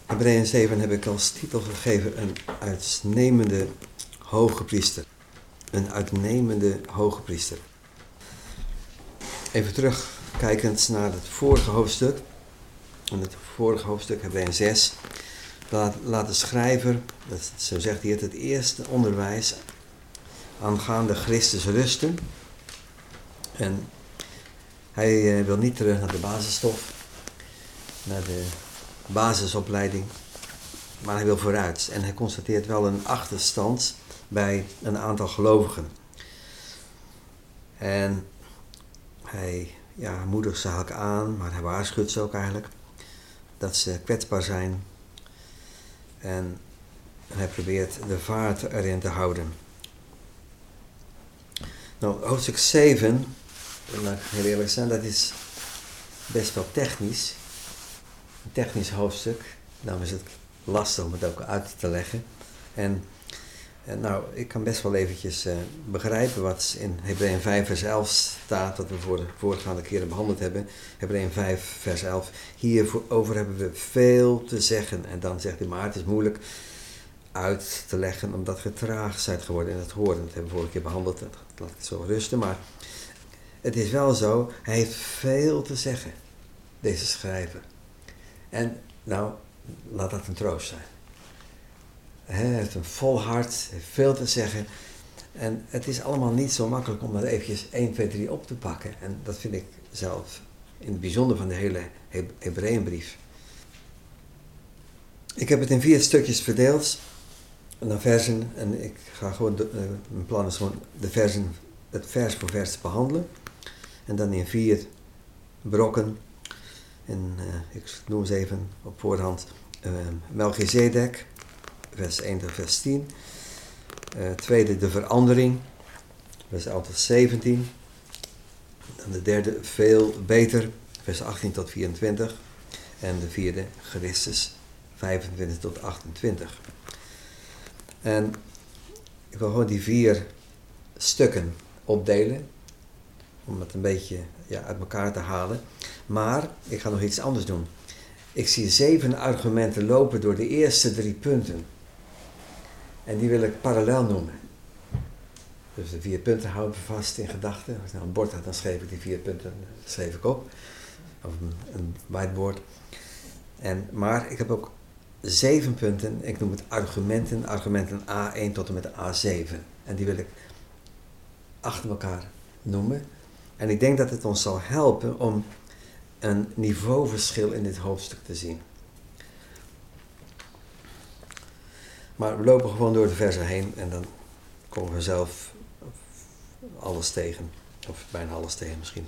Hebreeën 7 heb ik als titel gegeven een uitnemende hoge priester. Een uitnemende hoge priester. Even terugkijkend naar het vorige hoofdstuk. In het vorige hoofdstuk, Hebreeën 6, laat de schrijver, zo zegt hij het eerste onderwijs aangaande Christus rusten. En hij wil niet terug naar de basisstof, naar de basisopleiding, maar hij wil vooruit. En hij constateert wel een achterstand bij een aantal gelovigen. En hij moedigt ze eigenlijk aan, maar hij waarschuwt ze ook eigenlijk dat ze kwetsbaar zijn. En hij probeert de vaart erin te houden. Nou, hoofdstuk 7, laat ik heel eerlijk zijn, dat is best wel technisch. Een technisch hoofdstuk. Daarom is het lastig om het ook uit te leggen. En nou, ik kan best wel eventjes begrijpen wat in Hebreeën 5 vers 11 staat, wat we voor de voorgaande keren behandeld hebben. Hebreeën 5 vers 11. Hierover hebben we veel te zeggen. En dan zegt hij, maar het is moeilijk uit te leggen, omdat je traag zijt geworden in het horen. Dat hebben we vorige keer behandeld, dat laat ik het zo rusten. Maar het is wel zo, hij heeft veel te zeggen, deze schrijver. En nou, laat dat een troost zijn. Hij heeft een vol hart, heeft veel te zeggen. En het is allemaal niet zo makkelijk om dat eventjes 1, 2, 3 op te pakken. En dat vind ik zelf in het bijzonder van de hele Hebreeënbrief. Ik heb het in 4 stukjes verdeeld. Naar versen. En ik ga gewoon, mijn plan is gewoon het vers voor vers te behandelen. En dan in 4 brokken. En ik noem ze even op voorhand. Melchizedek, vers 1 tot vers 10. Tweede, de verandering, vers 11 tot 17. Dan de derde, veel beter, vers 18 tot 24. En de vierde, Christus, 25 tot 28. En ik wil gewoon die 4 stukken opdelen, om het een beetje uit elkaar te halen. Maar ik ga nog iets anders doen. Ik zie 7 argumenten lopen door de eerste 3 punten. En die wil ik parallel noemen. Dus de 4 punten houden we vast in gedachten. Als ik nou een bord had, dan schreef ik die 4 punten op. Of een whiteboard. Maar ik heb ook 7 punten. Ik noem het argumenten A1 tot en met A7. En die wil ik achter elkaar noemen. En ik denk dat het ons zal helpen om een niveauverschil in dit hoofdstuk te zien. Maar we lopen gewoon door de versen heen en dan komen we zelf alles tegen. Of bijna alles tegen misschien.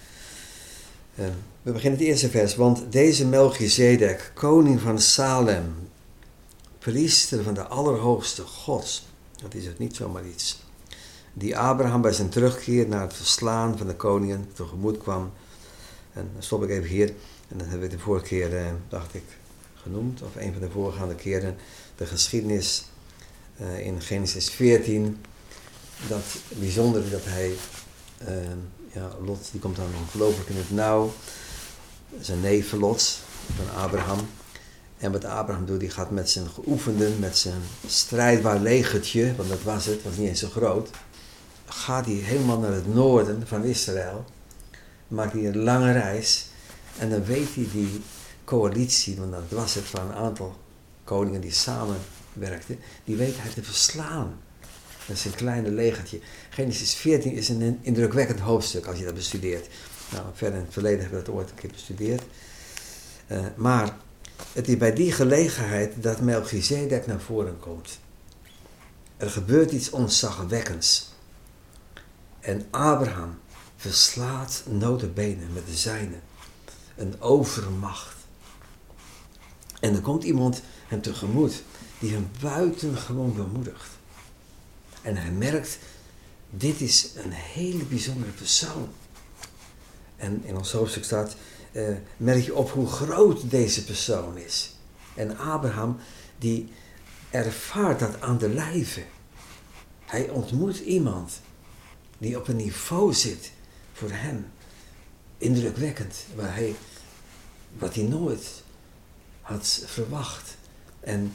We beginnen het eerste vers. Want deze Melchizedek, koning van Salem, priester van de Allerhoogste God, dat is het niet zomaar iets, die Abraham bij zijn terugkeer naar het verslaan van de koningen tegemoet kwam. En dan stop ik even hier. En dan hebben we de vorige keer, dacht ik, genoemd, of een van de voorgaande keren, de geschiedenis in Genesis 14. Dat bijzondere dat hij, Lot, die komt dan ongelooflijk in het nauw. Zijn neef Lot van Abraham. En wat Abraham doet, die gaat met zijn geoefenden, met zijn strijdbaar legertje, want dat was niet eens zo groot, gaat hij helemaal naar het noorden van Israël. Maakt hij een lange reis. En dan weet hij die coalitie, want dat was het van een aantal koningen die samenwerkten, die weet hij te verslaan. Dat is een kleine legertje. Genesis 14 is een indrukwekkend hoofdstuk als je dat bestudeert. Nou, verder in het verleden hebben we dat ooit een keer bestudeerd. Maar het is bij die gelegenheid dat Melchizedek naar voren komt. Er gebeurt iets ontzagwekkends. En Abraham verslaat nota bene met de zijnen. Een overmacht. En er komt iemand hem tegemoet die hem buitengewoon bemoedigt. En hij merkt, dit is een hele bijzondere persoon. En in ons hoofdstuk staat, merk je op hoe groot deze persoon is. En Abraham, die ervaart dat aan de lijve. Hij ontmoet iemand die op een niveau zit voor hem. Indrukwekkend, wat hij nooit had verwacht. En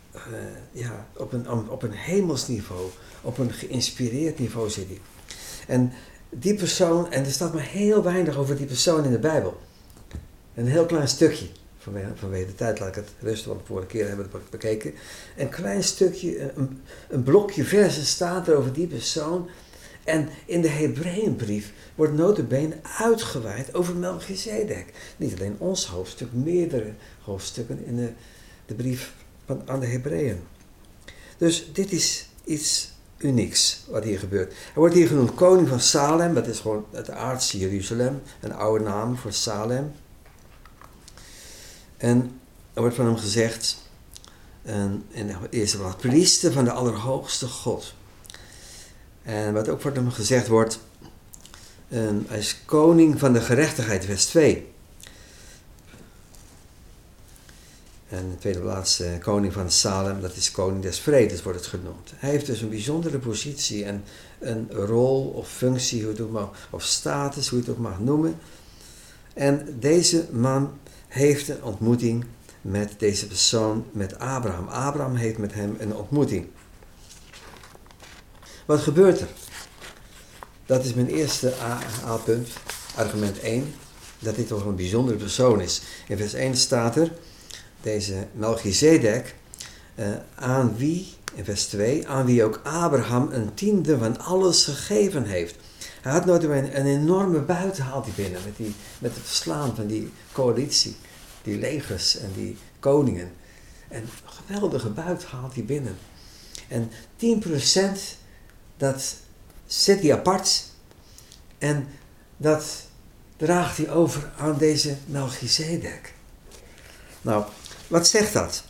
op een hemels niveau, op een geïnspireerd niveau zit hij. En die persoon, en er staat maar heel weinig over die persoon in de Bijbel. Een heel klein stukje, vanwege de tijd laat ik het rusten, want de vorige keer hebben we het bekeken. Een klein stukje, een blokje versen staat er over die persoon. En in de Hebreeënbrief wordt nota bene uitgeweid over Melchizedek. Niet alleen ons hoofdstuk, meerdere hoofdstukken in de brief aan de Hebreeën. Dus dit is iets unieks wat hier gebeurt. Hij wordt hier genoemd koning van Salem, dat is gewoon het aardse Jeruzalem, een oude naam voor Salem. En er wordt van hem gezegd, in de eerste plaats, priester van de Allerhoogste God. En wat ook voor hem gezegd wordt, hij is koning van de gerechtigheid, vers 2. En in de tweede plaats koning van Salem, dat is koning des vredes, wordt het genoemd. Hij heeft dus een bijzondere positie en een rol of functie, hoe je het ook mag, of status, hoe je het ook mag noemen. En deze man heeft een ontmoeting met deze persoon, met Abraham. Abraham heeft met hem een ontmoeting. Wat gebeurt er? Dat is mijn eerste A-punt, argument 1, dat dit toch een bijzondere persoon is. In vers 1 staat er, deze Melchizedek, aan wie, in vers 2, aan wie ook Abraham een tiende van alles gegeven heeft. Hij had nooit een enorme buit haalt hij binnen met het verslaan van die coalitie, die legers en die koningen. En een geweldige buit haalt hij binnen. En 10% dat zet hij apart en dat draagt hij over aan deze Melchizedek. Nou, wat zegt dat?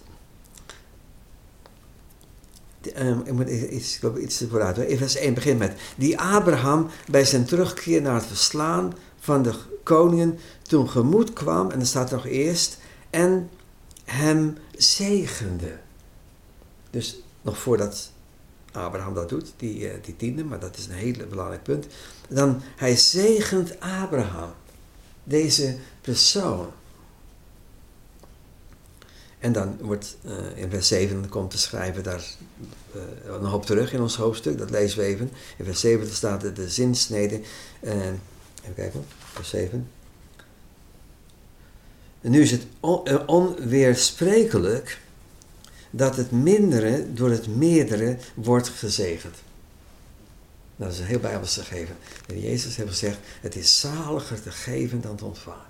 Ik moet iets vooruit. In vers 1 begint met, die Abraham bij zijn terugkeer naar het verslaan van de koningen toen gemoed kwam, en er staat nog eerst, en hem zegende. Dus nog voordat Abraham dat doet, die tiende, maar dat is een heel belangrijk punt. Dan, hij zegent Abraham, deze persoon. En dan wordt in vers 7 komt te schrijven daar een hoop terug in ons hoofdstuk, dat lezen we even. In vers 7 staat de zinsnede, even kijken, vers 7. En nu is het onweersprekelijk dat het mindere door het meerdere wordt gezegend. Dat is een heel Bijbels gegeven. En Jezus heeft gezegd, het is zaliger te geven dan te ontvangen.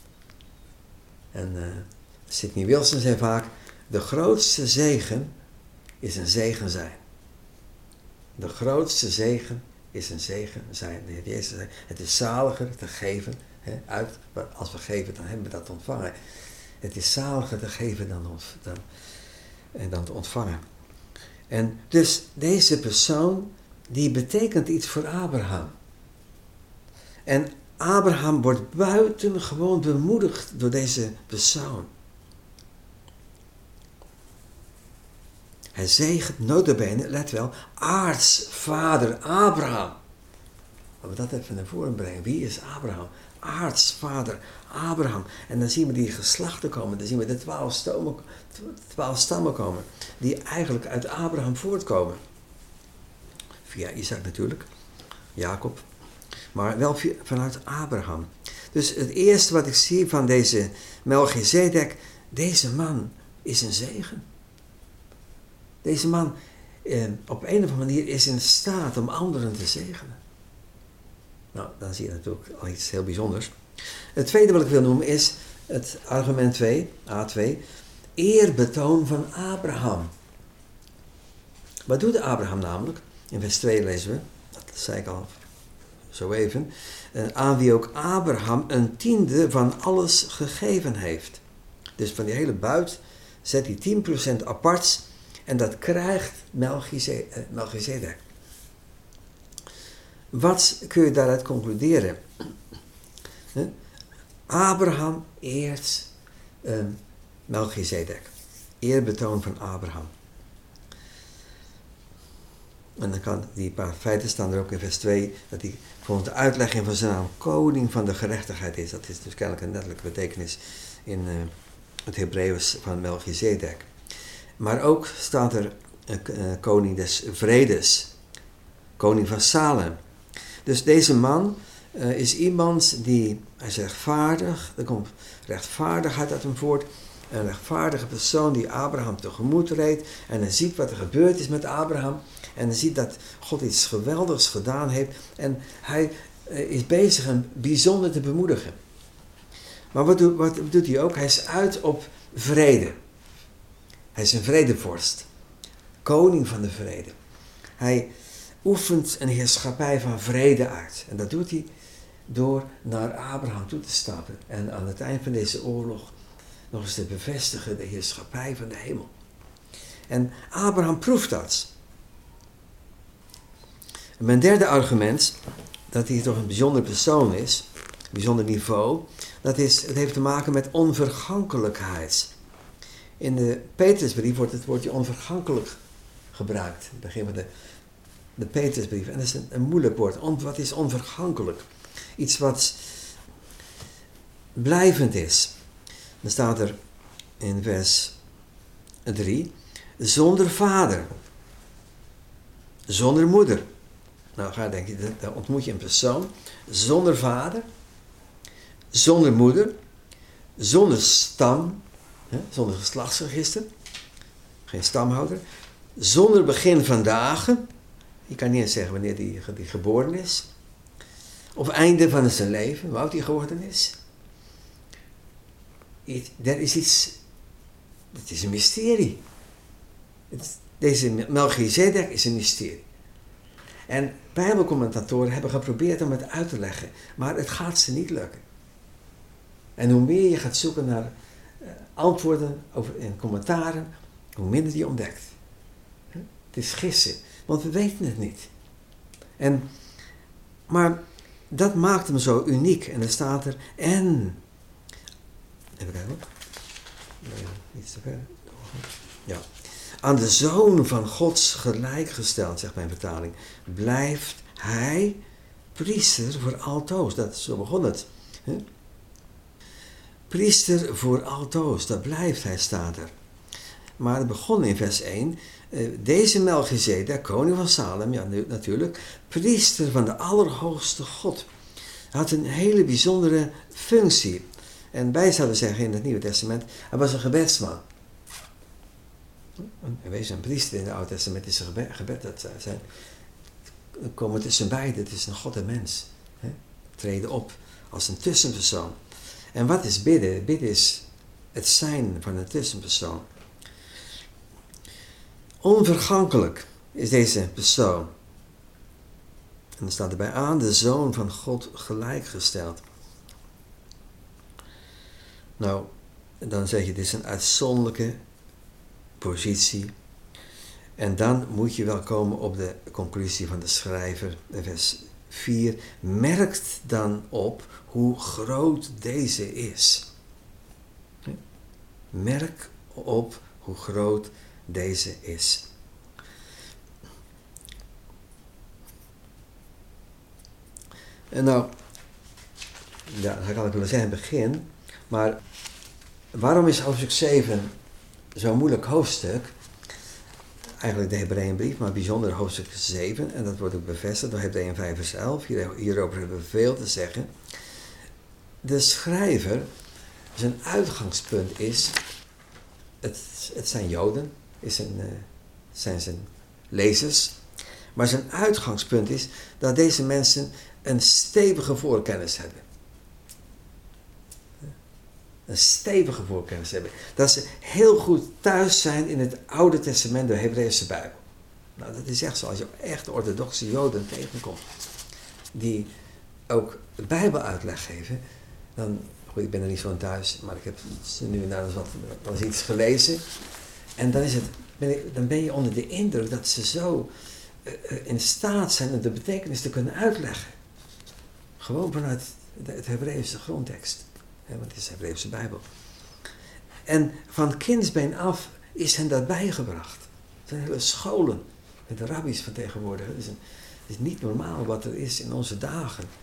En Sidney Wilson zei vaak, de grootste zegen is een zegen zijn. De grootste zegen is een zegen zijn. De Heer Jezus zei, het is zaliger te geven, als we geven dan hebben we dat ontvangen. Het is zaliger te geven dan te ontvangen. En dus deze persoon, die betekent iets voor Abraham. En Abraham wordt buitengewoon bemoedigd door deze persoon. Hij zegent nota bene, let wel, aartsvader Abraham. Laten we dat even naar voren brengen. Wie is Abraham? Aartsvader Abraham. En dan zien we die geslachten komen. Dan zien we de 12 stammen komen. Die eigenlijk uit Abraham voortkomen. Via Isaac natuurlijk. Jacob. Maar wel vanuit Abraham. Dus het eerste wat ik zie van deze Melchizedek. Deze man is een zegen. Deze man op een of andere manier is in staat om anderen te zegenen. Nou, dan zie je natuurlijk al iets heel bijzonders. Het tweede wat ik wil noemen is het argument 2, A2, eerbetoon van Abraham. Wat doet Abraham namelijk? In vers 2 lezen we, dat zei ik al zo even, aan wie ook Abraham een tiende van alles gegeven heeft. Dus van die hele buit zet hij 10% apart en dat krijgt Melchizedek. Wat kun je daaruit concluderen? Abraham eert Melchizedek. Eerbetoon van Abraham. En dan kan die paar feiten staan er ook in vers 2, dat hij volgens de uitlegging van zijn naam koning van de gerechtigheid is. Dat is dus kennelijk een letterlijke betekenis in het Hebreeuws van Melchizedek. Maar ook staat er koning des vredes, koning van Salem. Dus deze man is iemand hij is rechtvaardig, er komt rechtvaardigheid uit hem voort. Een rechtvaardige persoon die Abraham tegemoet reed en hij ziet wat er gebeurd is met Abraham en hij ziet dat God iets geweldigs gedaan heeft en hij is bezig hem bijzonder te bemoedigen. Maar wat doet hij ook? Hij is uit op vrede. Hij is een vredevorst, koning van de vrede. Hij oefent een heerschappij van vrede uit en dat doet hij door naar Abraham toe te stappen en aan het eind van deze oorlog nog eens te bevestigen de heerschappij van de hemel. En Abraham proeft dat. En mijn derde argument, dat hij toch een bijzonder persoon is, een bijzonder niveau, het heeft te maken met onvergankelijkheid. In de Petrusbrief wordt het woordje onvergankelijk gebruikt. Het begin van de Petrusbrief. En dat is een moeilijk woord. Wat is onvergankelijk? Iets wat blijvend is. Dan staat er in vers 3, zonder vader, zonder moeder. Nou, ga je denken, dan ontmoet je een persoon zonder vader, zonder moeder, zonder stam, zonder geslachtsregister, geen stamhouder, zonder begin van dagen, je kan niet eens zeggen wanneer die geboren is, of einde van zijn leven, hoe oud hij geworden is. Er is iets, het is een mysterie. Deze Melchizedek is een mysterie. En bijbelcommentatoren hebben geprobeerd om het uit te leggen, maar het gaat ze niet lukken. En hoe meer je gaat zoeken naar antwoorden en commentaren, hoe minder je ontdekt. Het is gissen, want we weten het niet. Maar dat maakt hem zo uniek. En dan staat er en... Even kijken. Iets te ver. Ja. Aan de Zoon van Gods gelijkgesteld, zegt mijn vertaling, blijft hij priester voor altoos. Zo begon het. Priester voor altoos, dat blijft hij, staat er. Maar het begon in vers 1. Deze Melchizedek, koning van Salem, ja natuurlijk, priester van de Allerhoogste God. Hij had een hele bijzondere functie. En wij zouden zeggen in het Nieuwe Testament, hij was een gebedsman. En wees een priester in het Oude Testament is een gebed. Dat zijn komen tussen beiden. Het is een God en mens. Treden op als een tussenpersoon. En wat is bidden? Bidden is het zijn van een tussenpersoon. Onvergankelijk is deze persoon. En dan staat erbij aan de Zoon van God gelijkgesteld. Nou, dan zeg je, dit is een uitzonderlijke positie. En dan moet je wel komen op de conclusie van de schrijver, vers 4. Merkt dan op hoe groot deze is. Merk op hoe groot deze is. En nou, ja, dat kan ik willen zeggen in het begin, maar waarom is hoofdstuk 7 zo'n moeilijk hoofdstuk? Eigenlijk de Hebreeënbrief, maar bijzonder hoofdstuk 7, en dat wordt ook bevestigd door Hebreeën 5 vers 11. Hierover hebben we veel te zeggen. De schrijver, zijn uitgangspunt is, het zijn Joden, zijn zijn lezers, maar zijn uitgangspunt is dat deze mensen een stevige voorkennis hebben. Een stevige voorkennis hebben. Dat ze heel goed thuis zijn in het Oude Testament, de Hebreeuwse Bijbel. Nou, dat is echt zo. Als je echt orthodoxe Joden tegenkomt, die ook de Bijbel uitleg geven, dan, goed, ik ben er niet zo aan thuis, maar ik heb ze nu naar eens iets gelezen. En dan ben je onder de indruk dat ze zo in staat zijn om de betekenis te kunnen uitleggen. Gewoon vanuit het Hebreeuwse grondtekst. Want het is de Hebreeuwse Bijbel. En van kindsbeen af is hen dat bijgebracht. Er zijn hele scholen met de rabbies van tegenwoordig. Het is niet normaal wat er is in onze dagen.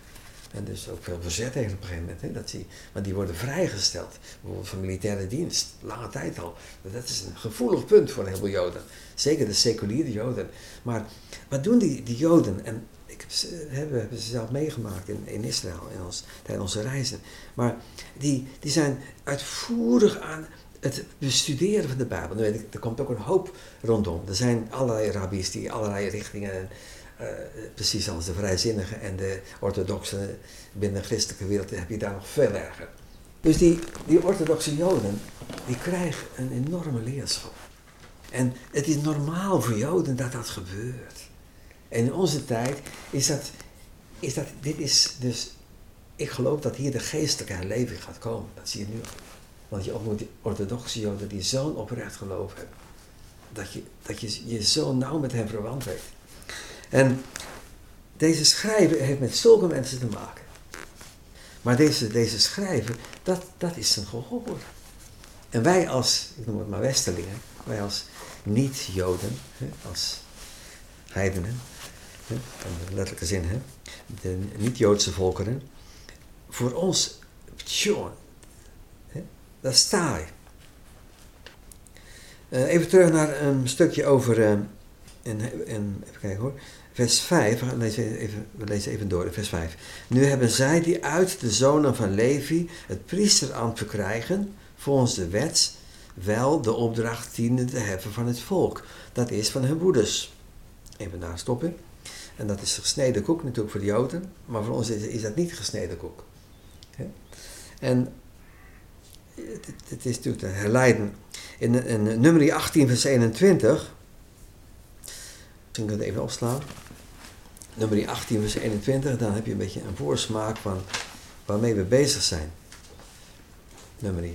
En dus ook veel verzet tegen op een gegeven moment. Hè, maar die worden vrijgesteld. Bijvoorbeeld van militaire dienst. Lange tijd al. Dat is een gevoelig punt voor een heleboel Joden. Zeker de seculiere Joden. Maar wat doen die Joden? En we hebben ze zelf meegemaakt in Israël tijdens onze reizen. Maar die zijn uitvoerig aan het bestuderen van de Bijbel. Nu weet ik, er komt ook een hoop rondom. Er zijn allerlei rabbis die allerlei richtingen, precies als de vrijzinnigen en de orthodoxen binnen de christelijke wereld, heb je daar nog veel erger. Dus die orthodoxe Joden, die krijgen een enorme leerschap. En het is normaal voor Joden dat dat gebeurt. En in onze tijd dit is dus, ik geloof dat hier de geestelijke herleving gaat komen. Dat zie je nu al. Want je ontmoet die orthodoxe Joden die zo'n oprecht geloof hebben. Dat je je zo nauw met hen verwant weet. En deze schrijver heeft met zulke mensen te maken. Maar deze schrijver, dat is zijn gehoor. En wij als, ik noem het maar Westerlingen, wij als niet-Joden, als heidenen, in de letterlijke zin, de niet-Joodse volkeren, voor ons, jongen, dat is taai. Even terug naar een stukje over, even kijken hoor, vers 5, we lezen even door, vers 5. Nu hebben zij die uit de zonen van Levi het priesterambt verkrijgen, volgens de wet, wel de opdracht tiende te heffen van het volk. Dat is van hun broeders. Even daar stoppen. En dat is gesneden koek natuurlijk voor de Joden, maar voor ons is dat niet gesneden koek. En het is natuurlijk te herleiden. In Numeri 18 vers 21, misschien kun je het even opslaan. Numeri 18 vers 21, dan heb je een beetje een voorsmaak van waarmee we bezig zijn. Numeri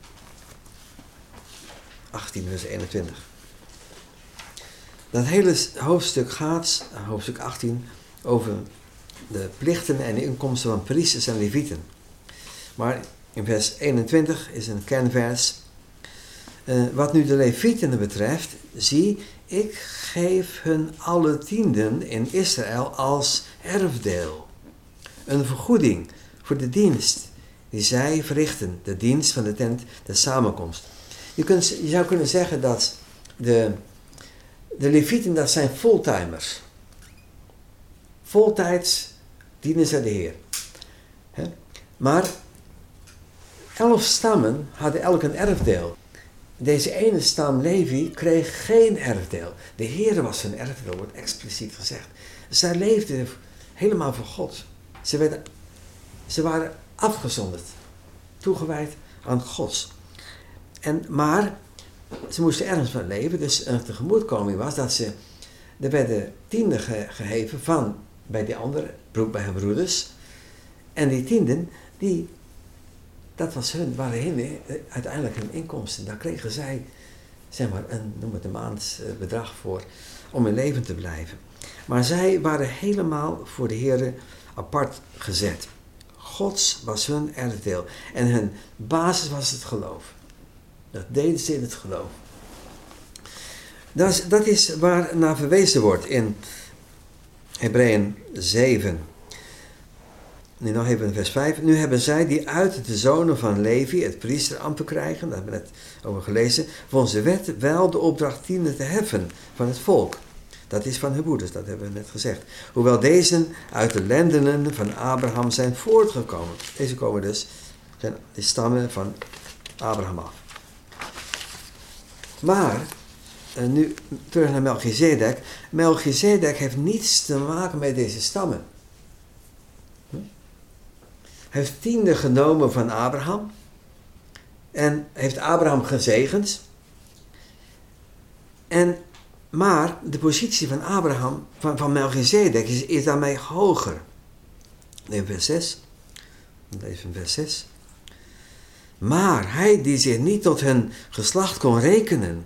18 vers 21. Dat hele hoofdstuk gaat, hoofdstuk 18, over de plichten en de inkomsten van priesters en levieten. Maar in vers 21 is een kernvers. Wat nu de levieten betreft, zie, ik geef hun alle tienden in Israël als erfdeel. Een vergoeding voor de dienst die zij verrichten, de dienst van de tent der samenkomst. Je zou kunnen zeggen dat de levieten, dat zijn fulltimers. Voltijds dienen ze de Heer. Maar 11 stammen hadden elk een erfdeel. Deze ene stam, Levi, kreeg geen erfdeel. De Heer was hun erfdeel, wordt expliciet gezegd. Zij leefden helemaal voor God. Ze waren afgezonderd, toegewijd aan God. Maar ze moesten ergens van leven, dus een tegemoetkoming was dat er werden tienden gegeven van bij die andere, bij hun broeders. En die tienden, dat waren uiteindelijk hun inkomsten. Daar kregen zij, zeg maar, noem het een maandbedrag voor, om in leven te blijven. Maar zij waren helemaal voor de Heer apart gezet. Gods was hun erfdeel. En hun basis was het geloof. Dat deden ze in het geloof. Dat is waar naar verwezen wordt in Hebreeën 7. Nu nog even in vers 5. Nu hebben zij die uit de zonen van Levi het priesterambt verkrijgen, daar hebben we net over gelezen, volgens de wet wel de opdracht tiende te heffen van het volk. Dat is van hun broeders, dat hebben we net gezegd. Hoewel deze uit de lendenen van Abraham zijn voortgekomen. Deze komen dus, die stammen van Abraham af. Maar, nu terug naar Melchizedek. Melchizedek heeft niets te maken met deze stammen. Hij heeft tiende genomen van Abraham. En heeft Abraham gezegend. Maar de positie van Abraham, van Melchizedek, is daarmee hoger. In vers 6. Even vers 6. Maar hij die zich niet tot hun geslacht kon rekenen,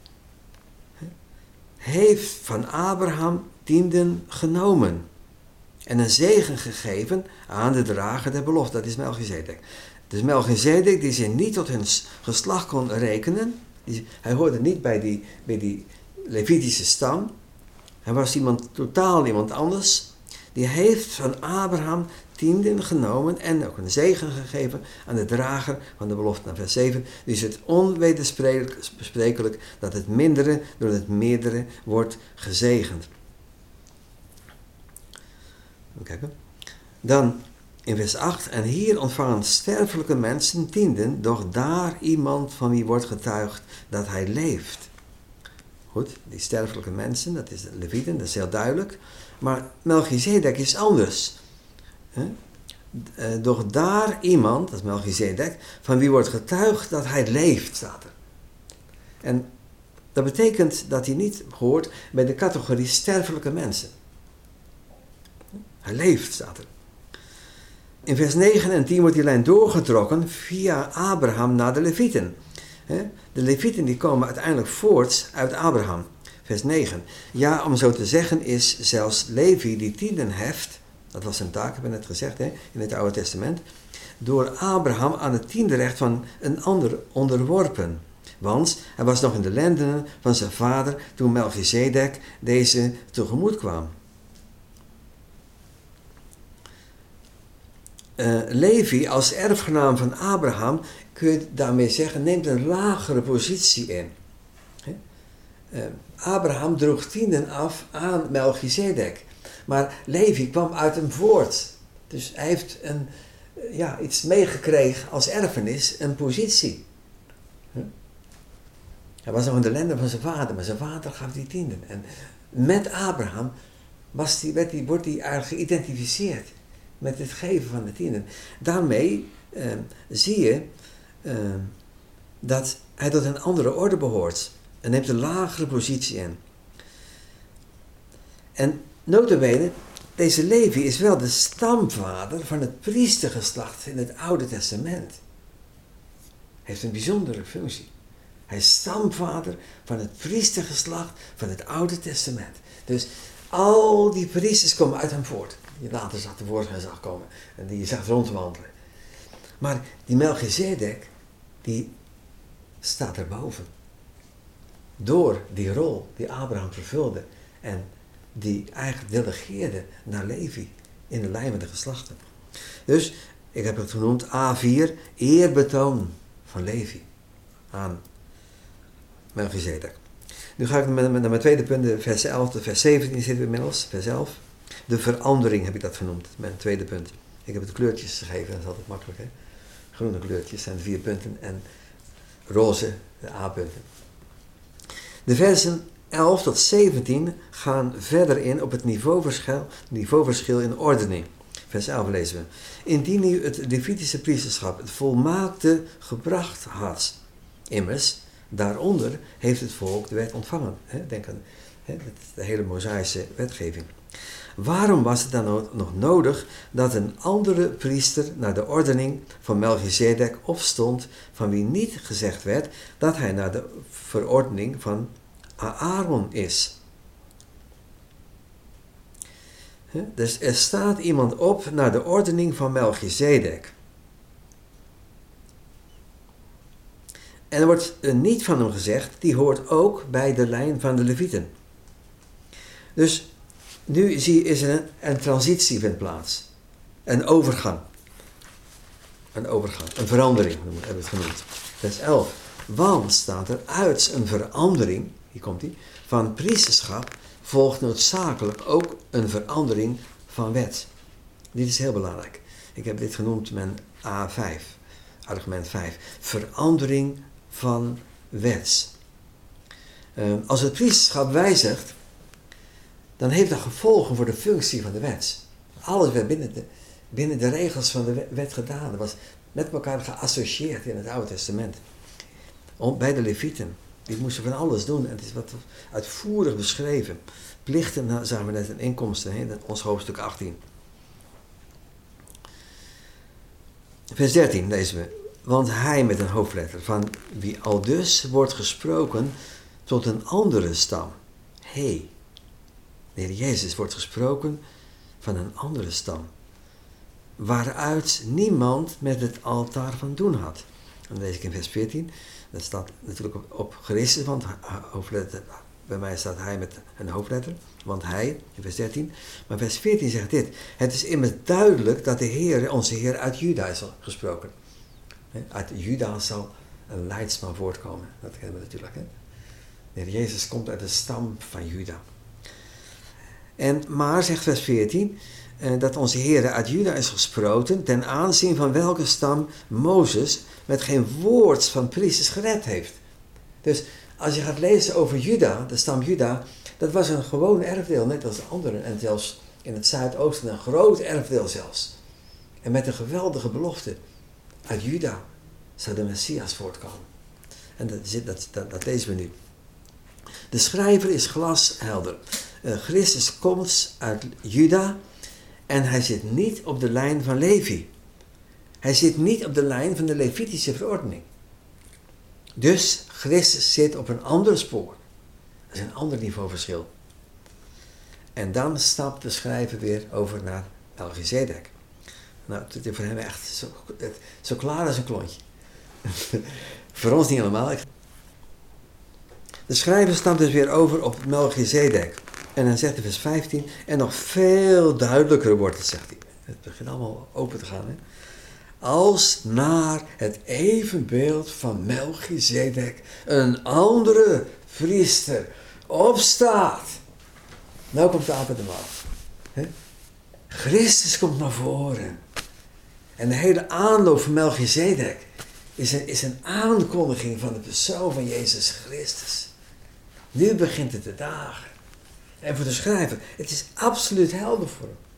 heeft van Abraham tienden genomen en een zegen gegeven aan de drager der belofte. Dat is Melchizedek. Dus Melchizedek die zich niet tot hun geslacht kon rekenen, hij hoorde niet bij die Levitische stam, hij was totaal iemand anders, die heeft van Abraham tienden genomen en ook een zegen gegeven aan de drager van de belofte naar vers 7. Dus is het onwedersprekelijk dat het mindere door het meerdere wordt gezegend. Even kijken. Dan in vers 8. En hier ontvangen sterfelijke mensen tienden, doch daar iemand van wie wordt getuigd dat hij leeft. Goed, die sterfelijke mensen, dat is de Levieten, dat is heel duidelijk. Maar Melchizedek is anders. Doch daar iemand, dat is Melchizedek, van wie wordt getuigd dat hij leeft, staat er. En dat betekent dat hij niet hoort bij de categorie sterfelijke mensen. Hij leeft, staat er. In vers 9 en 10 wordt die lijn doorgetrokken via Abraham naar de Levieten. De Levieten die komen uiteindelijk voort uit Abraham. Vers 9. Ja, om zo te zeggen is zelfs Levi die tienden heft, dat was zijn taak, hebben we net gezegd in het Oude Testament, door Abraham aan het tienderecht van een ander onderworpen. Want hij was nog in de lendenen van zijn vader toen Melchizedek deze tegemoet kwam. Levi als erfgenaam van Abraham, kun je daarmee zeggen, neemt een lagere positie in. Abraham droeg tienden af aan Melchizedek. Maar Levi kwam uit hem voort. Dus hij heeft iets meegekregen als erfenis, een positie. Hij was nog in de lenden van zijn vader, maar zijn vader gaf die tienden. En met Abraham wordt hij eigenlijk geïdentificeerd met het geven van de tienden. Daarmee zie je dat hij tot een andere orde behoort en neemt een lagere positie in. En nota bene, deze Levi is wel de stamvader van het priestergeslacht in het Oude Testament. Hij heeft een bijzondere functie. Hij is stamvader van het priestergeslacht van het Oude Testament. Dus al die priesters komen uit hem voort. Die later zag tevoorschijn zag komen en die je zag rondwandelen. Maar die Melchizedek, die staat erboven. Door die rol die Abraham vervulde en die eigenlijk delegeerde naar Levi in de lijn van de geslachten. Dus, ik heb het genoemd A4, eerbetoon van Levi aan Melchizedek. Nu ga ik naar mijn tweede punt, vers 11 tot vers 17 zitten we inmiddels, vers 11. De verandering heb ik dat genoemd, mijn tweede punt. Ik heb het kleurtjes gegeven, dat is altijd makkelijk, hè. Groene kleurtjes zijn de 4 punten en roze de A-punten. De versen 11 tot 17 gaan verder in op het niveauverschil in ordening. Vers 11 lezen we. Indien u het Levitische priesterschap het volmaakte gebracht had, immers, daaronder heeft het volk de wet ontvangen. Denk aan de hele Mosaïsche wetgeving. Waarom was het dan nog nodig dat een andere priester naar de ordening van Melchizedek opstond, van wie niet gezegd werd dat hij naar de verordening van Aaron is? Dus er staat iemand op naar de ordening van Melchizedek. En er wordt niet van hem gezegd, die hoort ook bij de lijn van de Levieten. Dus nu is er een transitie vindt plaats. Een overgang. Een verandering, hebben we het genoemd. Vers 11. Want staat er uit een verandering, hier komt hij, van priesterschap volgt noodzakelijk ook een verandering van wet. Dit is heel belangrijk. Ik heb dit genoemd mijn A5, argument 5. Verandering van wet. Als het priesterschap wijzigt, dan heeft dat gevolgen voor de functie van de wet. Alles werd binnen de regels van de wet gedaan. Dat was met elkaar geassocieerd in het Oude Testament. Bij de Levieten. Die moesten van alles doen. En het is wat uitvoerig beschreven. Plichten zagen we net in inkomsten. In ons hoofdstuk 18. Vers 13 lezen we. Want hij met een hoofdletter. Van wie al dus wordt gesproken tot een andere stam. De Heer Jezus wordt gesproken van een andere stam. Waaruit niemand met het altaar van doen had. En dan lees ik in vers 14. Dat staat natuurlijk op Christus, want hoofdletter bij mij staat hij met een hoofdletter, want hij, in vers 13. Maar vers 14 zegt dit. Het is immers duidelijk dat de Heer, onze Heer, uit Juda is gesproken. Uit Juda zal een leidsman voortkomen. Dat kennen we natuurlijk. Hè? De Heer Jezus komt uit de stam van Juda. Maar, zegt vers 14, dat onze Heer uit Juda is gesproken, ten aanzien van welke stam Mozes met geen woord van priesters gered heeft. Dus als je gaat lezen over Juda, de stam Juda, dat was een gewoon erfdeel, net als de anderen. En zelfs in het zuidoosten een groot erfdeel zelfs. En met een geweldige belofte. Uit Juda zou de Messias voortkomen. En dat lezen we nu. De schrijver is glashelder. Christus komt uit Juda en hij zit niet op de lijn van Levi. Hij zit niet op de lijn van de Levitische verordening. Dus Christus zit op een ander spoor. Dat is een ander niveauverschil. En dan stapt de schrijver weer over naar Melchizedek. Nou, het is voor hem echt zo klaar als een klontje. Voor ons niet helemaal. De schrijver stapt dus weer over op Melchizedek. En dan zegt hij vers 15, en nog veel duidelijker wordt het, zegt hij. Het begint allemaal open te gaan, hè. Als naar het evenbeeld van Melchizedek een andere priester opstaat. Nou komt de aap uit de mouw. Christus komt naar voren. En de hele aanloop van Melchizedek is een aankondiging van de persoon van Jezus Christus. Nu begint het te dagen. En voor de schrijver, het is absoluut helder voor hem.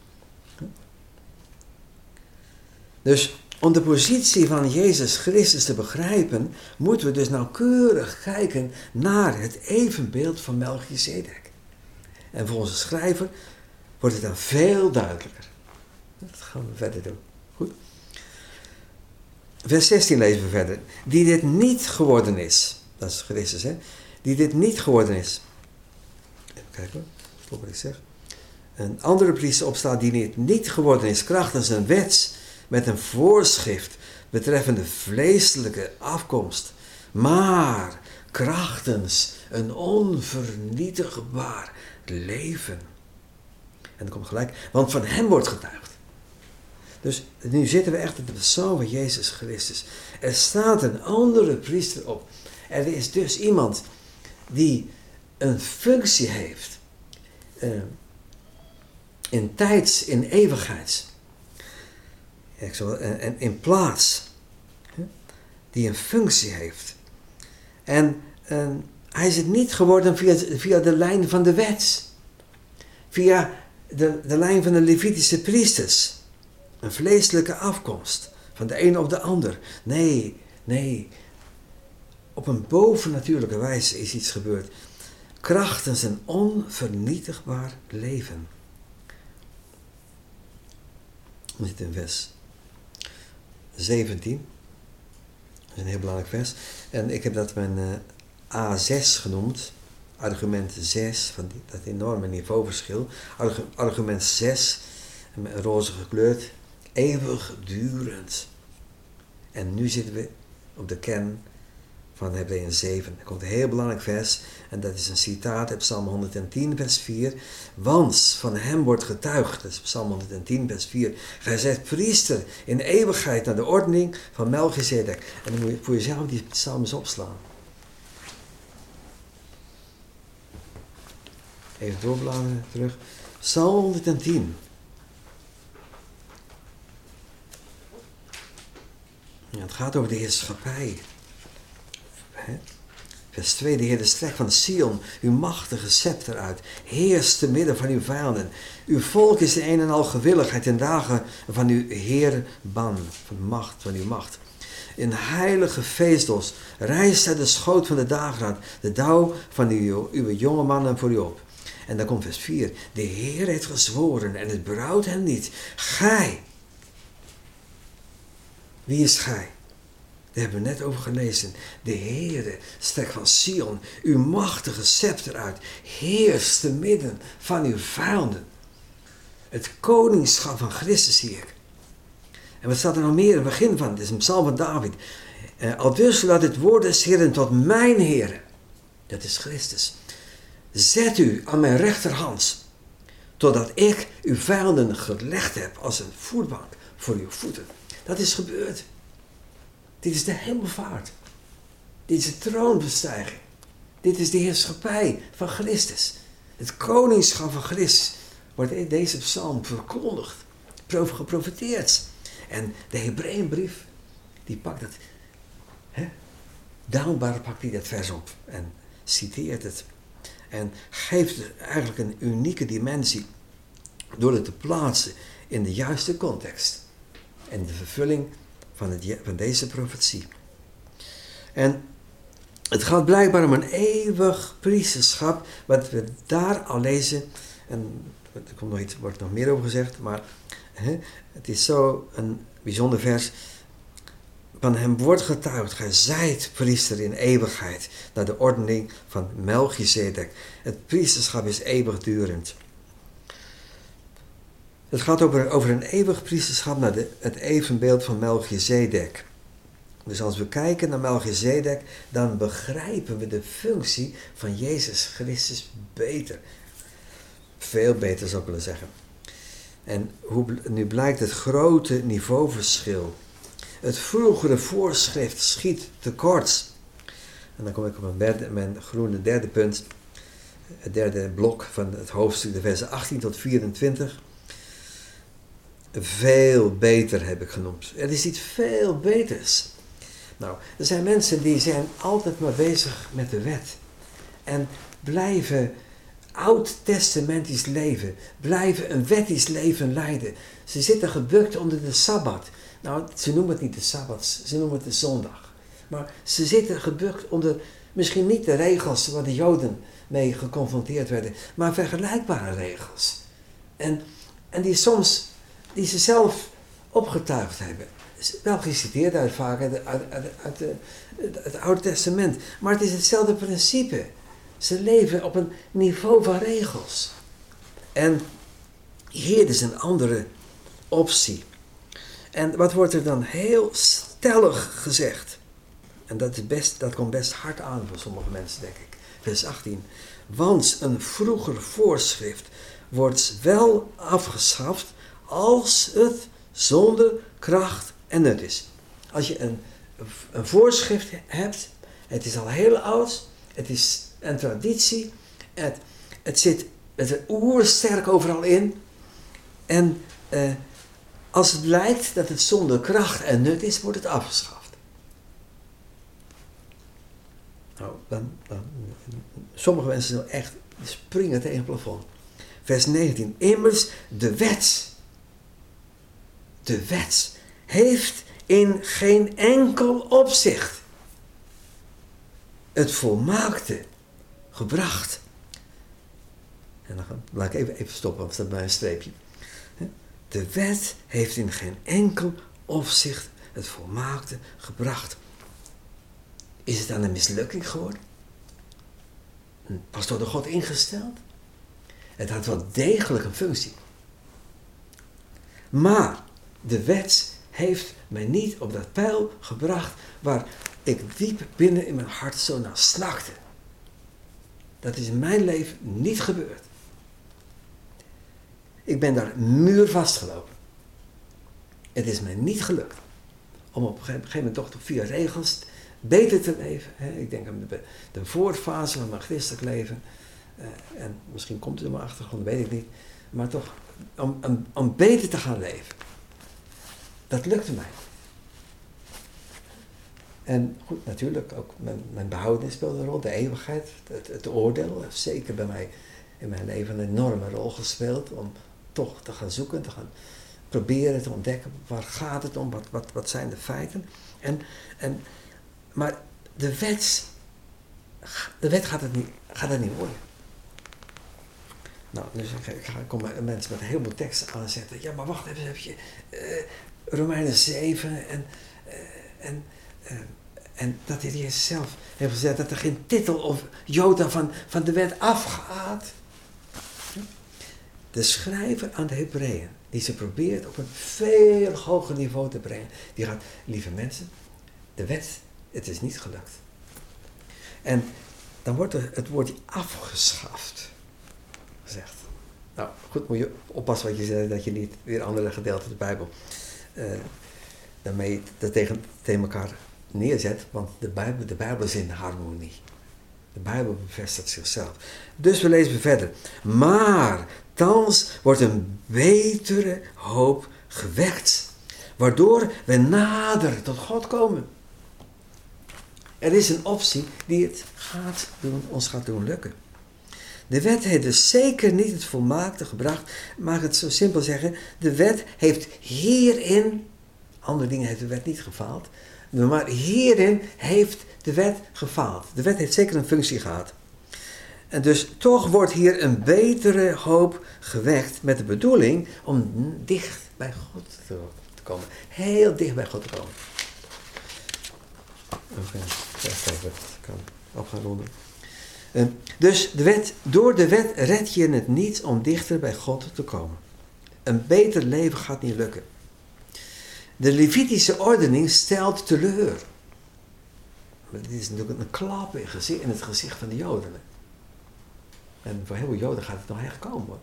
Dus om de positie van Jezus Christus te begrijpen, moeten we dus nauwkeurig kijken naar het evenbeeld van Melchizedek. En voor onze schrijver wordt het dan veel duidelijker. Dat gaan we verder doen. Goed. Vers 16 lezen we verder. Die dit niet geworden is. Dat is Christus, hè. Die dit niet geworden is. Even kijken hoor. Wat ik zeg. Een andere priester opstaat die dit niet geworden is. Krachtens een wet met een voorschrift betreffende vleeselijke afkomst. Maar krachtens een onvernietigbaar leven. En dan komt gelijk. Want van hem wordt getuigd. Dus nu zitten we echt in de persoon van Jezus Christus. Er staat een andere priester op. Er is dus iemand die een functie heeft. In tijds, in eeuwigheids. En in plaats. Die een functie heeft. En hij is het niet geworden via de lijn van de wet. Via de lijn van de Levitische priesters. Een vleeselijke afkomst. Van de een op de ander. Nee. Op een bovennatuurlijke wijze is iets gebeurd. Krachtens een onvernietigbaar leven. We zitten in vers 17. Dat is een heel belangrijk vers. En ik heb dat mijn A6 genoemd. Argument 6, van dat enorme niveauverschil. Argument 6, roze gekleurd, eeuwigdurend. En nu zitten we op de kern van Hebreeën 7. Er komt een heel belangrijk vers, en dat is een citaat uit Psalm 110, vers 4. Want van hem wordt getuigd, dat is Psalm 110, vers 4. Gij zijt priester in eeuwigheid naar de ordening van Melchizedek. En dan moet je voor jezelf die psalms opslaan. Even doorbladeren terug. Psalm 110. Ja, het gaat over de heerschappij. Vers 2. De Heer de strek van Sion, uw machtige scepter uit. Heerst te midden van uw vijanden. Uw volk is de een en al gewilligheid in dagen van uw heerban. Van uw macht. In heilige feestels rijst uit de schoot van de dageraad. De dauw van uw jonge mannen voor u op. En dan komt vers 4. De Heer heeft gezworen en het berouwt hem niet. Gij. Wie is gij? Daar hebben we net over gelezen. De Heere, strek van Sion, uw machtige scepter uit. Heerst te midden van uw vijanden. Het koningschap van Christus zie ik. En wat staat er nog meer in het begin van? Het is een psalm van David. Aldus laat het woord des Heeren tot mijn Heere. Dat is Christus. zet u aan mijn rechterhand, totdat ik uw vijanden gelegd heb als een voetbank voor uw voeten. Dat is gebeurd. Dit is de hemelvaart. Dit is de troonbestijging. Dit is de heerschappij van Christus. Het koningschap van Christus wordt in deze psalm verkondigd, geprofeteerd. En de Hebreeënbrief, die pakt het, dankbaar pakt hij dat vers op en citeert het. En geeft het eigenlijk een unieke dimensie door het te plaatsen in de juiste context. En de vervulling van deze profetie. En het gaat blijkbaar om een eeuwig priesterschap, wat we daar al lezen. En er wordt nog meer over gezegd, maar het is zo een bijzonder vers. Van hem wordt getuigd, gij zijt priester in eeuwigheid, naar de ordening van Melchizedek. Het priesterschap is eeuwigdurend. Het gaat over een eeuwig priesterschap naar het evenbeeld van Melchizedek. Dus als we kijken naar Melchizedek, dan begrijpen we de functie van Jezus Christus beter. Veel beter zou ik willen zeggen. En nu blijkt het grote niveauverschil. Het vroegere voorschrift schiet tekort. En dan kom ik op mijn groene derde punt. Het derde blok van het hoofdstuk, de versen 18 tot 24. Veel beter heb ik genoemd. Er is iets veel beters. Nou, er zijn mensen die zijn altijd maar bezig met de wet. En blijven oud-testamentisch leven. Blijven een wettisch leven leiden. Ze zitten gebukt onder de Sabbat. Nou, ze noemen het niet de Sabbat, ze noemen het de zondag. Maar ze zitten gebukt onder misschien niet de regels waar de Joden mee geconfronteerd werden, maar vergelijkbare regels. En die ze zelf opgetuigd hebben. Wel geciteerd uit het Oude Testament. Maar het is hetzelfde principe. Ze leven op een niveau van regels. En hier is een andere optie. En wat wordt er dan heel stellig gezegd? En dat komt best hard aan voor sommige mensen, denk ik. Vers 18. Want een vroeger voorschrift wordt wel afgeschaft als het zonder kracht en nut is. Als je een voorschrift hebt, het is al heel oud, het is een traditie, het zit oersterk overal in. En als het blijkt dat het zonder kracht en nut is, wordt het afgeschaft. Nou, dan sommige mensen echt springen tegen het plafond. Vers 19. Immers de wet heeft in geen enkel opzicht het volmaakte gebracht. En dan laat ik even stoppen, want er staat bij een streepje. De wet heeft in geen enkel opzicht het volmaakte gebracht. Is het dan een mislukking geworden? Was door de God ingesteld? Het had wel degelijk een functie. Maar de wet heeft mij niet op dat pijl gebracht waar ik diep binnen in mijn hart zo naar snakte. Dat is in mijn leven niet gebeurd. Ik ben daar muurvast gelopen. Het is mij niet gelukt om op een gegeven moment toch via regels beter te leven. Ik denk aan de voorfase van mijn christelijk leven. En misschien komt het in mijn achtergrond, weet ik niet. Maar toch, om beter te gaan leven. Dat lukte mij. En goed, natuurlijk, ook mijn behoudenis speelde een rol. De eeuwigheid, het oordeel heeft zeker bij mij in mijn leven een enorme rol gespeeld. Om toch te gaan zoeken, te gaan proberen te ontdekken. Waar gaat het om? Wat zijn de feiten? Maar de wet gaat het niet worden. Nou, dus ik kom mensen met heel veel teksten aanzetten. Ja, maar wacht even. Romeinen 7 en dat hij Jezus zelf heeft gezegd dat er geen titel of jota van de wet afgaat. De schrijver aan de Hebreeën, die ze probeert op een veel hoger niveau te brengen, die gaat, lieve mensen, de wet, het is niet gelukt. En dan wordt het woordje afgeschaft gezegd. Nou, goed, moet je oppassen wat je zegt, dat je niet weer andere gedeelten van de Bijbel daarmee tegen elkaar neerzet, want de Bijbel is in harmonie. De Bijbel bevestigt zichzelf. Dus we lezen verder. Maar thans wordt een betere hoop gewekt, waardoor we nader tot God komen. Er is een optie die het ons gaat doen lukken. De wet heeft dus zeker niet het volmaakte gebracht. Mag het zo simpel zeggen. De wet heeft hierin, andere dingen heeft de wet niet gefaald, maar hierin heeft de wet gefaald. De wet heeft zeker een functie gehad. En dus toch wordt hier een betere hoop gewekt met de bedoeling om dicht bij God te komen. Heel dicht bij God te komen. Even ik kan op gaan ronden. Dus door de wet red je het niet om dichter bij God te komen. Een beter leven gaat niet lukken. De Levitische ordening stelt teleur. Maar dit is natuurlijk een klap in het gezicht van de Joden. En voor heel veel Joden gaat het nog echt komen. Hoor.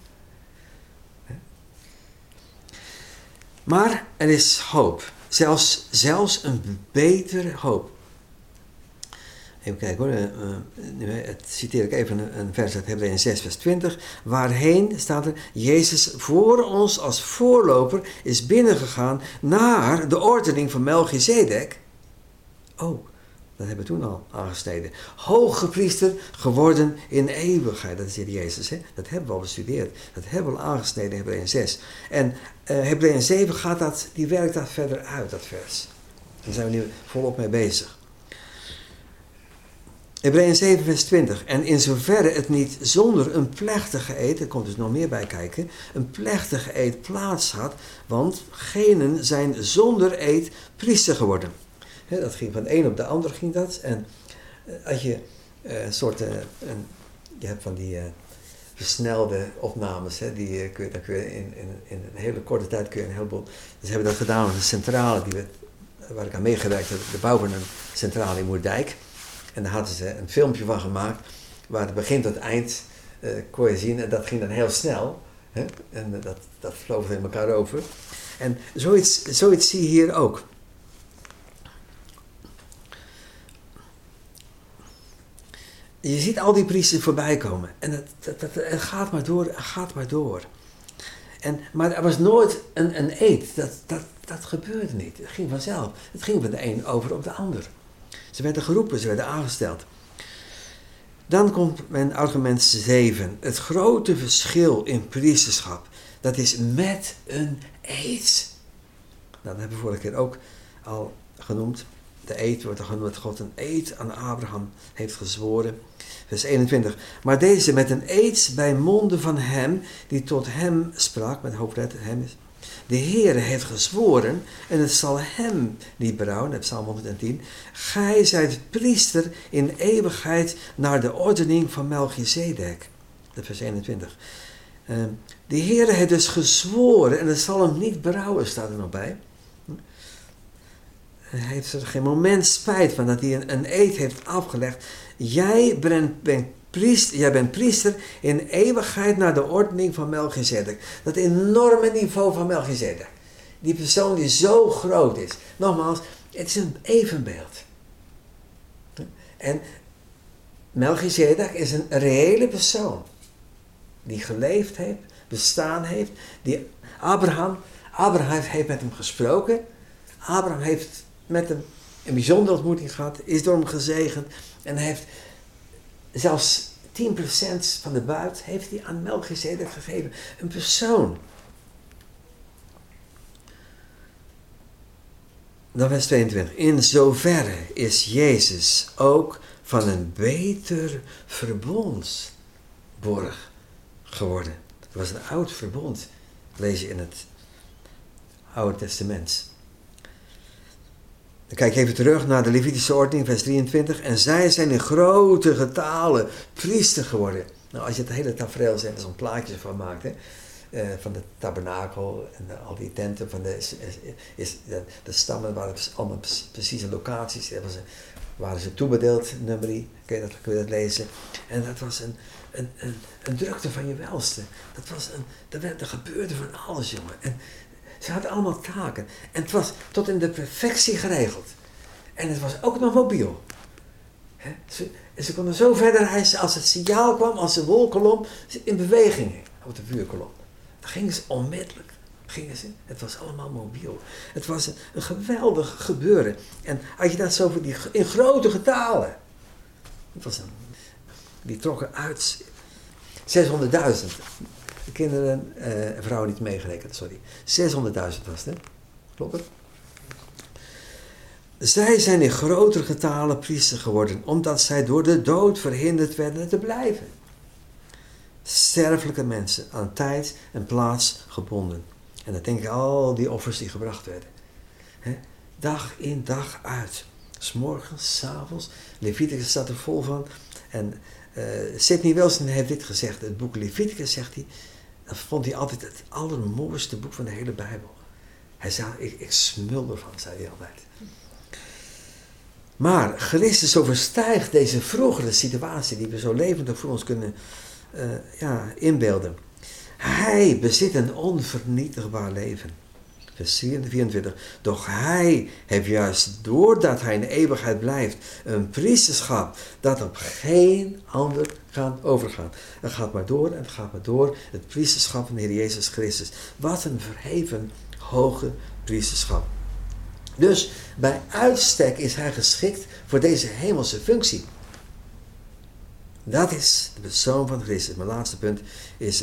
Maar er is hoop. Zelfs een betere hoop. Even kijken hoor, het citeer ik even een vers uit Hebreeën 6 vers 20. Waarheen, staat er, Jezus voor ons als voorloper is binnengegaan naar de ordening van Melchizedek. Oh, dat hebben we toen al aangesneden. Hoge priester geworden in eeuwigheid. Dat is hier Jezus, hè? Dat hebben we al bestudeerd. Dat hebben we al aangesneden in Hebreeën 6. En Hebreeën 7 die werkt dat verder uit, dat vers. Daar zijn we nu volop mee bezig. Hebreeën 7 vers 20. En in zoverre het niet zonder een plechtige eed, er komt dus nog meer bij kijken, een plechtige eed plaats had, want genen zijn zonder eed priester geworden. He, dat ging van de een op de ander ging dat. En als je je hebt van die versnelde opnames, hè, dan kun je in een hele korte tijd kun je een heleboel. Dus we hebben dat gedaan met een centrale waar ik aan meegewerkt heb, de bouw van een centrale in Moerdijk. En daar hadden ze een filmpje van gemaakt, waar het begin tot eind kon je zien. En dat ging dan heel snel. Hè? En dat vloog in elkaar over. En zoiets zie je hier ook. Je ziet al die priesters voorbij komen. En het gaat maar door. Maar er was nooit een eed. Dat gebeurde niet. Het ging vanzelf. Het ging van de een over op de ander. Ze werden geroepen, ze werden aangesteld. Dan komt mijn argument 7. Het grote verschil in priesterschap. Dat is met een eed. Nou, dat hebben we vorige keer ook al genoemd. De eed wordt er genoemd dat God een eed aan Abraham heeft gezworen. Vers 21. Maar deze met een eed bij monden van hem die tot hem sprak, met hoofdletter hem is. De Heere heeft gezworen en het zal hem niet berouwen, dat is Psalm 110. Gij zijt priester in eeuwigheid naar de ordening van Melchizedek. Dat vers 21. De Heere heeft dus gezworen en het zal hem niet berouwen, staat er nog bij. Hij heeft er geen moment spijt van dat hij een eed heeft afgelegd. Jij bent priester in eeuwigheid naar de ordening van Melchizedek. Dat enorme niveau van Melchizedek. Die persoon die zo groot is. Nogmaals, het is een evenbeeld. En Melchizedek is een reële persoon. Die geleefd heeft, bestaan heeft. Abraham heeft met hem gesproken. Abraham heeft met hem een bijzondere ontmoeting gehad. Is door hem gezegend. En heeft zelfs 10% van de buit heeft hij aan Melchizedek gegeven. Een persoon. Dan vers 22. In zoverre is Jezus ook van een beter verbondsborg geworden. Dat was een oud verbond. Lees je in het Oude Testament. Dan kijk ik even terug naar de Levitische ordening, vers 23. En zij zijn in grote getalen priester geworden. Nou, als je het hele tafereel zet, er zo'n plaatje van maakt, hè, van de tabernakel en al die tenten van de stammen waren allemaal precieze locaties. Dat was waren ze toebedeeld, nummerie, kun je dat lezen. En dat was een drukte van je welste. Er gebeurde van alles, jongen. En ze hadden allemaal taken. En het was tot in de perfectie geregeld. En het was ook nog mobiel. Ze konden zo verder reizen als het signaal kwam, als de wolkolom in beweging ging op de vuurkolom. Dan gingen ze onmiddellijk. Het was allemaal mobiel. Het was een geweldig gebeuren. En als je dat zo in grote getalen. Die trokken uit 600.000. Kinderen en vrouwen niet meegerekend, sorry. 600.000 was het, hè? Klopt het? Zij zijn in grotere getalen priester geworden, omdat zij door de dood verhinderd werden te blijven. Sterfelijke mensen, aan tijd en plaats gebonden. En dan denk ik al die offers die gebracht werden. Dag in, dag uit. 's Morgens, 's avonds. Leviticus staat er vol van. En Sidney Wilson heeft dit gezegd. Het boek Leviticus, zegt hij, dat vond hij altijd het allermooiste boek van de hele Bijbel. Hij zei, ik smul ervan, zei hij altijd. Maar Christus overstijgt deze vroegere situatie die we zo levendig voor ons kunnen inbeelden. Hij bezit een onvernietigbaar leven. Vers 24. Doch hij heeft juist doordat hij in de eeuwigheid blijft een priesterschap dat op geen ander kan overgaan. Het gaat maar door en het gaat maar door. Het priesterschap van de Heer Jezus Christus. Wat een verheven hoge priesterschap. Dus bij uitstek is hij geschikt voor deze hemelse functie. Dat is de persoon van Christus. Mijn laatste punt is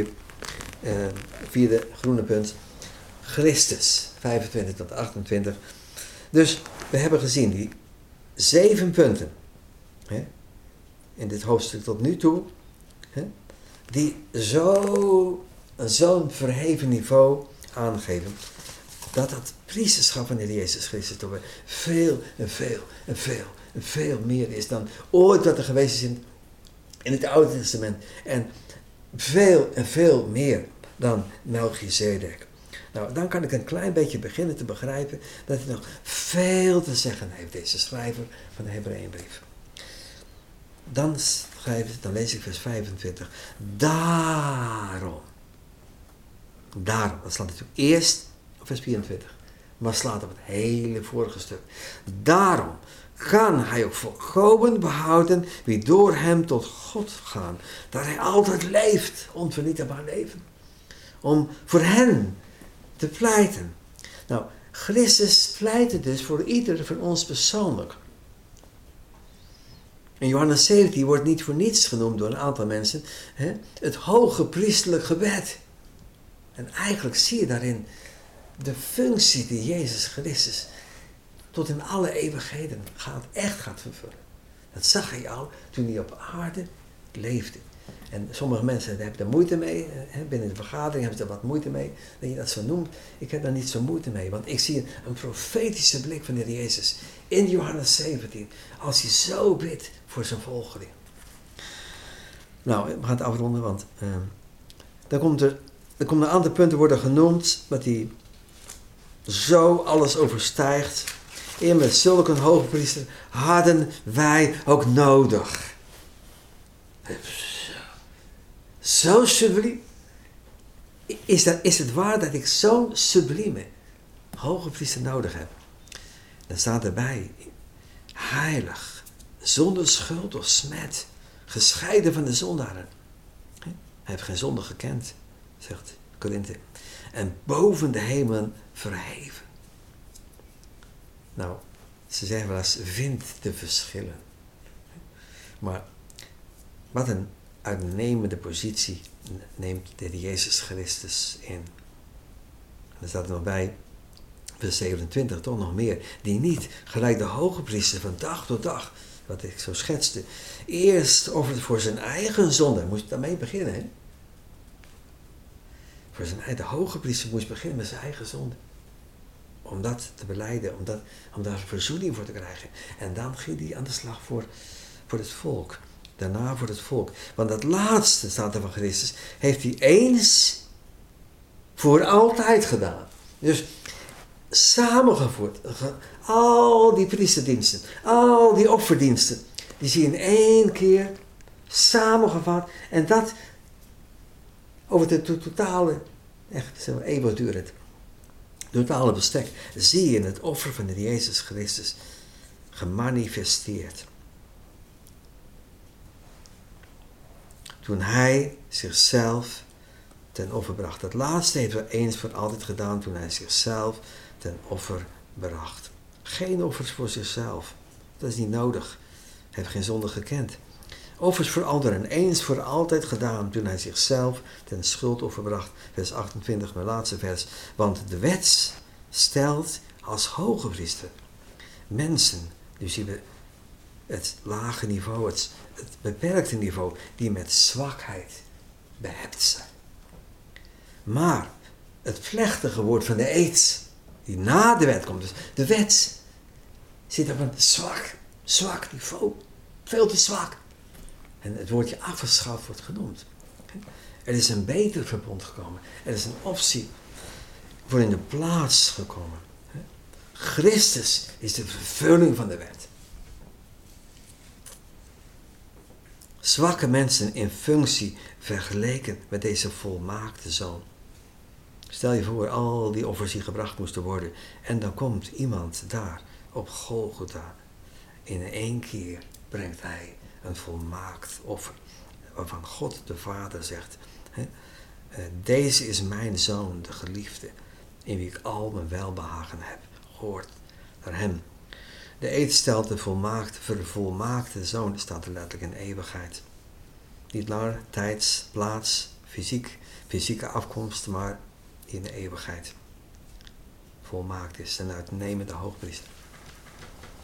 vierde groene punt. Christus, 25 tot 28. Dus we hebben gezien die 7 punten. In dit hoofdstuk tot nu toe. Die zo'n verheven niveau aangeven. Dat priesterschap van de Heer Jezus Christus toch weer veel en veel en veel en veel meer is dan ooit wat er geweest is in het Oude Testament. En veel en veel meer dan Melchizedek. Nou, dan kan ik een klein beetje beginnen te begrijpen dat hij nog veel te zeggen heeft, deze schrijver van de Hebreeënbrief. Dan lees ik vers 25. Daarom, dat staat natuurlijk eerst op vers 24, maar slaat op het hele vorige stuk. Daarom kan hij ook volkomen behouden wie door hem tot God gaan. Dat hij altijd leeft, onvernietigbaar leven. Om voor hen te pleiten. Nou, Christus pleitte dus voor ieder van ons persoonlijk. In Johannes 17 wordt niet voor niets genoemd door een aantal mensen het hoge priestelijk gebed. En eigenlijk zie je daarin de functie die Jezus Christus tot in alle eeuwigheden gaat vervullen. Dat zag hij al toen hij op aarde leefde. En sommige mensen hebben er moeite mee. Binnen de vergadering hebben ze er wat moeite mee. Dat je dat zo noemt. Ik heb daar niet zo moeite mee. Want ik zie een profetische blik van de Heer Jezus. In Johannes 17. Als hij zo bidt voor zijn volgeling. Nou, we gaan het afronden. Want dan komt er een aantal punten worden genoemd. Wat hij zo alles overstijgt. Met zulke hoge priester hadden wij ook nodig. Zo subliem. Is het waar dat ik zo'n sublieme hoge priester nodig heb? Dan staat erbij, heilig, zonder schuld of smet, gescheiden van de zondaren. Hij heeft geen zonde gekend, zegt Korinthe. En boven de hemelen verheven. Nou, ze zeggen wel eens, vind de verschillen. Maar wat een uitnemende positie neemt de Heer Jezus Christus in. En er staat er nog bij, vers 27, toch nog meer. Die niet, gelijk de hoge priester van dag tot dag, wat ik zo schetste, eerst offerde voor zijn eigen zonde. Moest daarmee beginnen, hè? De hoge priester moest beginnen met zijn eigen zonde. Om dat te belijden, om daar verzoening voor te krijgen. En dan ging hij aan de slag voor het volk. Daarna voor het volk. Want dat laatste, staat er van Christus, heeft hij eens voor altijd gedaan. Dus samengevoerd. Al die priesterdiensten, al die offerdiensten, die zie je in één keer samengevat. En dat over de totale, echt zo eeuwig duurt het, totale bestek, zie je in het offer van de Jezus Christus gemanifesteerd. Toen hij zichzelf ten offer bracht. Dat laatste heeft hij eens voor altijd gedaan toen hij zichzelf ten offer bracht. Geen offers voor zichzelf. Dat is niet nodig. Hij heeft geen zonde gekend. Offers voor anderen. Eens voor altijd gedaan toen hij zichzelf ten schuldoffer bracht. Vers 28, mijn laatste vers. Want de wet stelt als hoge priester mensen. Nu zien we het lage niveau, het beperkte niveau, die met zwakheid behept zijn. Maar het vlechtige woord van de eed, die na de wet komt, dus de wet zit op een zwak niveau, veel te zwak. En het woordje afgeschaft wordt genoemd. Er is een beter verbond gekomen. Er is een optie voor in de plaats gekomen. Christus is de vervulling van de wet. Zwakke mensen in functie vergeleken met deze volmaakte zoon. Stel je voor, al die offers die gebracht moesten worden. En dan komt iemand daar op Golgotha. In één keer brengt hij een volmaakt offer. Waarvan God de Vader zegt. Deze is mijn zoon, de geliefde. In wie ik al mijn welbehagen heb. Hoort naar hem. De eed stelt de vervolmaakte zoon, staat er letterlijk in eeuwigheid. Niet langer tijds, plaats, fysieke afkomst, maar in de eeuwigheid. Volmaakt is een uitnemende hoogpriester.